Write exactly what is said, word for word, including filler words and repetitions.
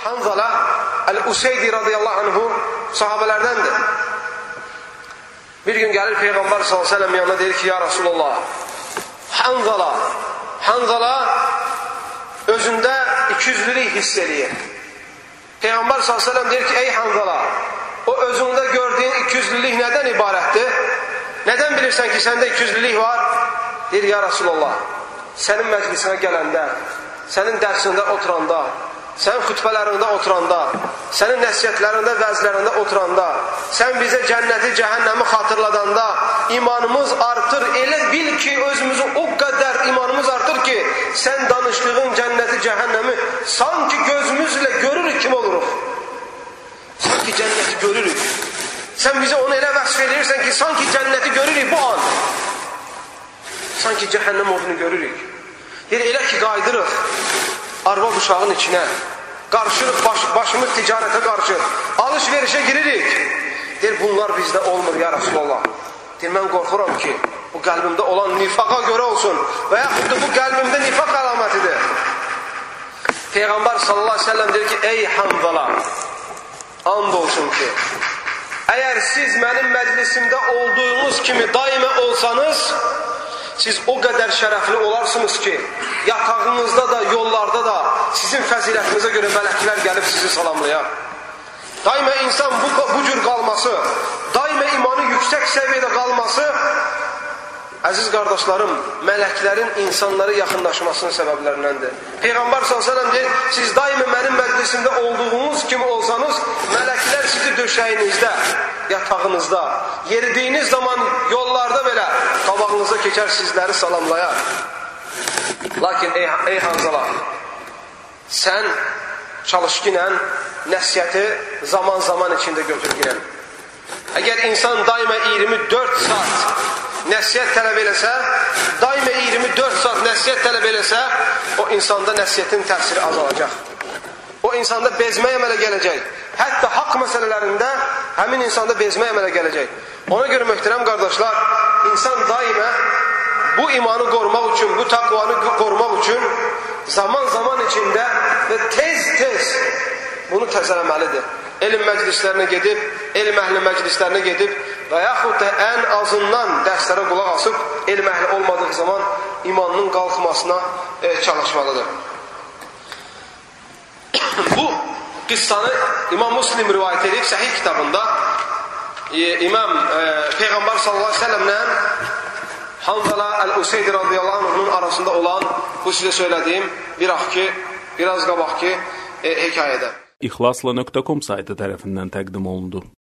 Hanzala Əl-Useydi radiyallahu anhu sahabelərdəndir. Bir gün gəlir Peyğəmbər sallallahu əleyhi və səlləm yanına, deyir ki, ya Rasulullah, Hanzala, Hanzala özündə ikiyüzlülük hiss eləyir. Peyğəmbər sallallahu əleyhi və səlləm deyir ki, ey Hanzala, o özündə gördüyün ikiyüzlülük nədən ibarətdir? Nədən bilirsən ki, səndə ikiyüzlülük var? Deyir, ya Rasulullah, sənin məclisinə gələndə, sənin dərsində oturanda, sənin xütbələrində oturanda, sənin nəsiyyətlərində, vəzlərində oturanda, sən bizə cənnəti, cəhənnəmi xatırladanda imanımız artır. Elə bil ki, özümüzü o qədər imanımız artır ki, sən danışdığın cənnəti, cəhənnəmi sanki gözümüzlə görürük kim oluruq. Sanki cənnəti görürük. Sən bizə onu elə vəsf edirsən ki, sanki cənnəti görürük bu an. Sanki cəhənnəm odunu görürük. Deyir, elə ki, qaydırıq arvad uşağın içinə, qarışırıq, baş, başımız ticarətə qarışır, alış-verişə giririk. Deyir, bunlar bizdə olmur ya Rasulullah. Deyir, mən qorxuram ki, bu qəlbimdə olan nifaqa görə olsun və yaxud da bu qəlbimdə nifaq əlamətidir. Peyğəmbər sallallahu əleyhi və səlləm deyir ki, ey Hanzala, and olsun ki, əgər siz mənim məclisimdə olduğunuz kimi daimə olsanız, siz o qədər şərəfli olarsınız ki, yatağınızda da, yollarda da sizin fəzilətinizə görə mələklər gəlib sizi salamlayar. Daimə insan bu, bu cür qalması, daimə imanı yüksək səviyyədə qalması, əziz qardaşlarım, mələklərin insanlara yaxınlaşmasının səbəblərindəndir. Peyğəmbər sallallahu əleyhi və səlləm deyir, siz daimə mənim məclisimdə olduğunuz kimi olsanız, mələklər sizi döşəyinizdə, yatağınızda, yeridiyiniz zaman yollarda belə qabağınıza keçər, sizləri salamlayar. Lakin ey, ey Hanzala, sən çalışqinə nəsiyyəti zaman-zaman içində götürgünən. Əgər insan daimə iyirmi dörd saat nəsiyyət tələb eləsə, daimə iyirmi dörd saat nəsiyyət tələb eləsə, o insanda nəsiyyətin təsiri azalacaq. O insanda bezmə əmələ gələcək. Hətta haqq məsələlərində həmin insanda bezmə əmələ gələcək. Ona görə möhtərəm qardaşlar, insan daimə bu imanı qorumaq üçün, bu taqvanı qorumaq üçün zaman-zaman içində və tez-tez bunu təzələməlidir. Elm məclislərinə gedib, elm əhli məclislərinə gedib və yaxud da ən azından dərslərə qulaq asıb, elm əhli olmadığı zaman imanının qalxmasına e, çalışmalıdır. Bu qıssanı İmam Müslim rivayət edib Səhih kitabında e, İmam e, Peyğəmbər sallallahu əleyhi və səlləmlə Hanzala Əl-Useydi radiyallahu anh'ın arasında olan bu sizə söylədiyim bir axki, biraz qabaqki e, hekayədə. İxlasla nöqtə com saytı tərəfindən təqdim olundu.